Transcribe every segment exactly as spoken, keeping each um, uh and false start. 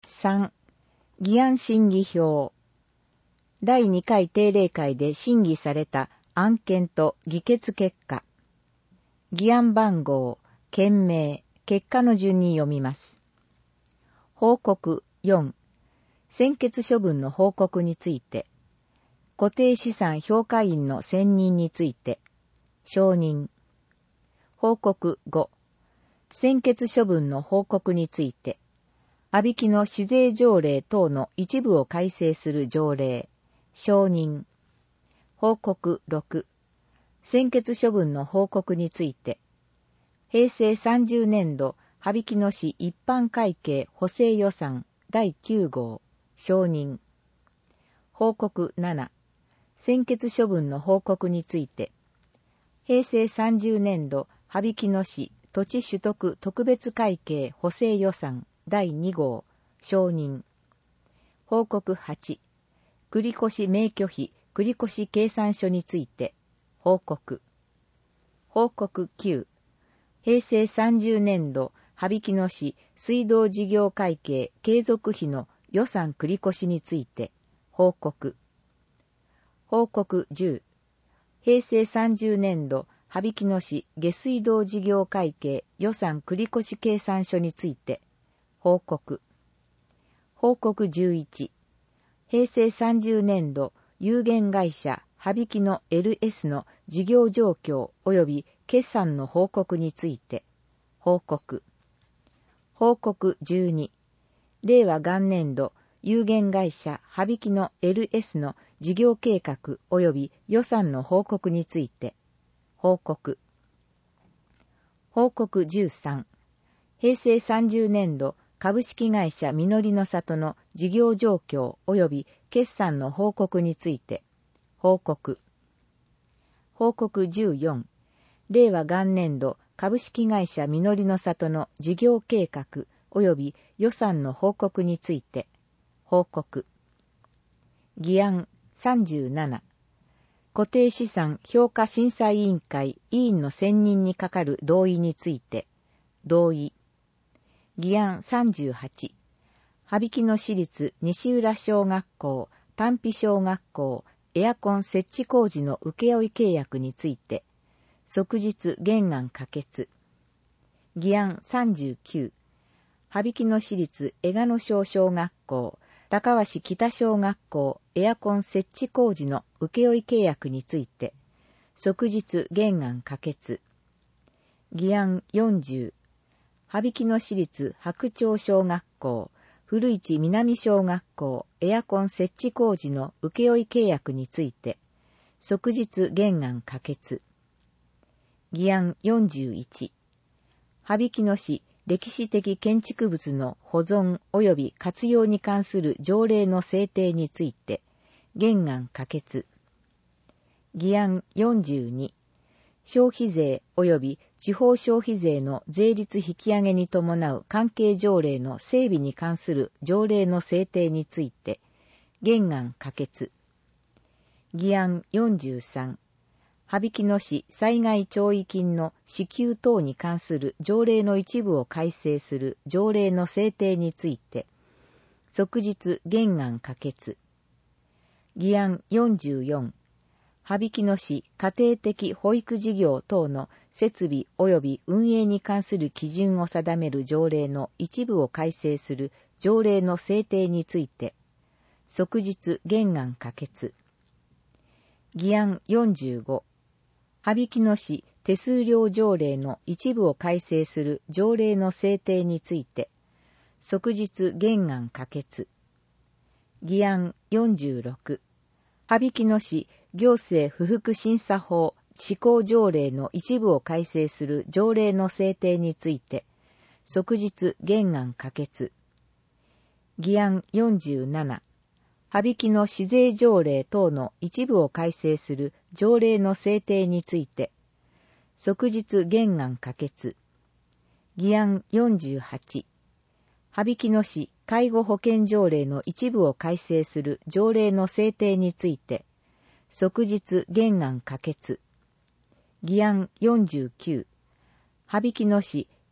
さん. 議案審議票。だいにかい定例会で審議された案件と議決結果。議案番号、件名、結果の順に読みます。報告よん。専決処分の報告について。固定資産評価員の選任について。承認。報告ご。専決処分の報告について。あびきの市税条例等の一部を改正する条例。承認。報告ろく。専決処分の報告について。平成さんじゅうねんど、羽曳野市一般会計補正予算だいきゅう号。承認。報告なな。専決処分の報告について。平成さんじゅうねんど、羽曳野市土地取得特別会計補正予算だいに号。承認。報告はち。繰越免許費繰越計算書について。報告。報告きゅう。平成さんじゅうねんど、羽曳野市水道事業会計継続費の予算繰越について。報告。報告じゅう。平成さんじゅうねんど、羽曳野市下水道事業会計予算繰越計算書について。報告。報告じゅういち。平成さんじゅうねんど、有限会社羽曳野 エルエス の事業状況及び決算の報告について。報告。報告じゅうに。令和元年度、有限会社羽曳野 エルエス の事業計画及び予算の報告について。報告。報告じゅうさん。平成さんじゅうねんど、株式会社みのりの里の事業状況及び決算の報告について。報告。報告じゅうよん。令和元年度、株式会社みのりの里の事業計画及び予算の報告について。報告。議案さんじゅうなな。固定資産評価審査委員会委員の選任に係る同意について。同意。議案さんじゅうはち。羽曳野市立西浦小学校、丹比小学校、エアコン設置工事の請負契約について。即日原案可決。議案さんじゅうきゅう。羽曳野市立江賀野小小学校、高鷲北小学校エアコン設置工事の請負契約について。即日原案可決。議案よんじゅう。羽曳野市立白鳥小学校、古市南小学校エアコン設置工事の請負契約について。即日原案可決。議案よんじゅういち。羽曳野市歴史的建築物の保存及び活用に関する条例の制定について。原案可決。議案よんじゅうに。消費税及び地方消費税の税率引き上げに伴う関係条例の整備に関する条例の制定について。原案可決。議案よんじゅうさん。羽曳野市災害弔慰金の支給等に関する条例の一部を改正する条例の制定について。即日原案可決。議案よんじゅうよん。羽曳野市家庭的保育事業等の設備及び運営に関する基準を定める条例の一部を改正する条例の制定について。即日原案可決。議案よんじゅうご。羽曳野市手数料条例の一部を改正する条例の制定について。即日原案可決。議案よんじゅうろく。羽曳野市行政不服審査法施行条例の一部を改正する条例の制定について。即日原案可決。議案よんじゅうなな。羽曳野市税条例等の一部を改正する条例の制定について。即日原案可決。議案よんじゅうはち。羽曳野市介護保険条例の一部を改正する条例の制定について。即日原案可決。議案よんじゅうきゅう。羽曳野市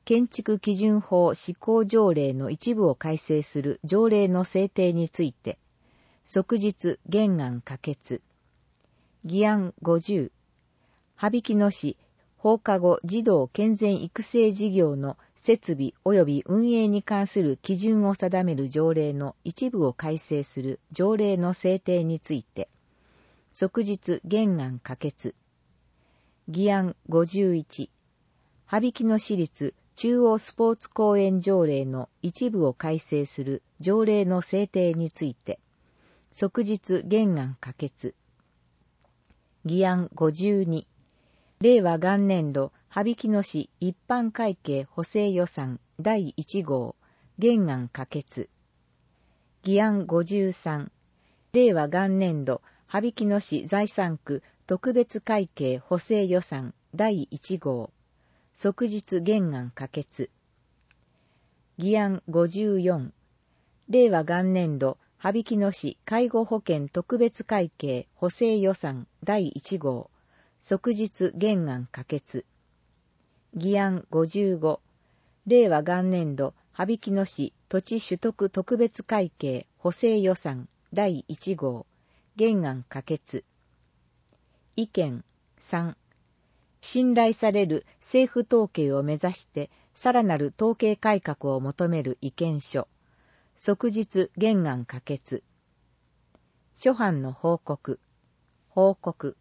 建築基準法施行条例の一部を改正する条例の制定について、即日原案可決。議案ごじゅう、羽曳野市放課後児童健全育成事業の設備及び運営に関する基準を定める条例の一部を改正する条例の制定について、即日原案可決。議案ごじゅういち、羽曳野市立中央スポーツ公園条例の一部を改正する条例の制定について、即日原案可決。議案ごじゅうに、令和元年度羽曳野市一般会計補正予算だいいち号原案可決。議案ごじゅうさん、令和元年度羽曳野市財産区特別会計補正予算だいいち号即日原案可決。議案ごじゅうよん、令和元年度羽曳野市介護保険特別会計補正予算だいいち号即日原案可決。議案ごじゅうご、令和元年度羽曳野市土地取得特別会計補正予算だいいち号原案可決。意見さん、信頼される政府統計を目指してさらなる統計改革を求める意見書。即日原案可決。諸般の報告。報告。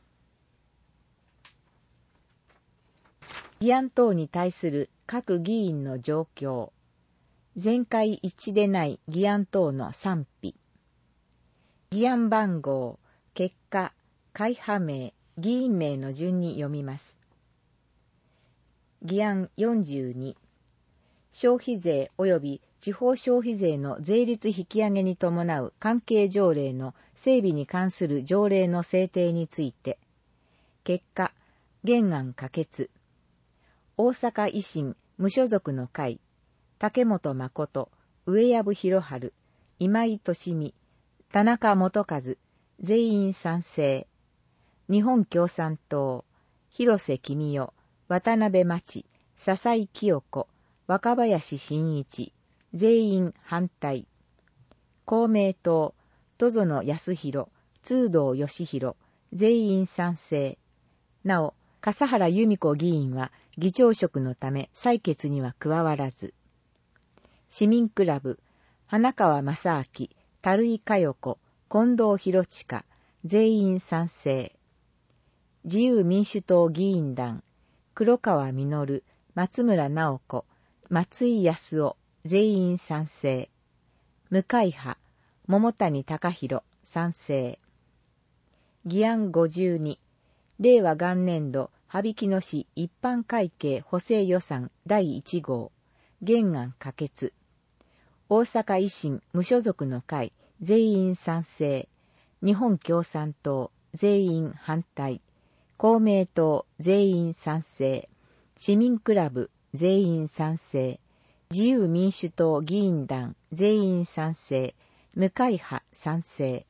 議案等に対する各議員の状況。全会一致でない議案等の賛否。議案番号、結果、会派名、議員名の順に読みます。議案よんじゅうに、消費税及び地方消費税の税率引き上げに伴う関係条例の整備に関する条例の制定について、結果、原案可決。大阪維新無所属の会、竹本誠、上藪博春、今井利美、田中元和、全員賛成。日本共産党、広瀬公代、渡辺真知、笹井清子、若林真一、全員反対。公明党、戸園康弘、通道義弘、全員賛成。なお、笠原由美子議員は議長職のため採決には加わらず。市民クラブ、花川正明、樽井佳代子、近藤博親、全員賛成。自由民主党議員団、黒川実、松村直子、松井康夫、全員賛成。無会派、桃谷隆弘、賛成。議案ごじゅうに、令和元年度羽曳野市一般会計補正予算だいいち号原案可決。大阪維新無所属の会、全員賛成。日本共産党、全員反対。公明党、全員賛成。市民クラブ、全員賛成。自由民主党議員団、全員賛成。無会派、賛成。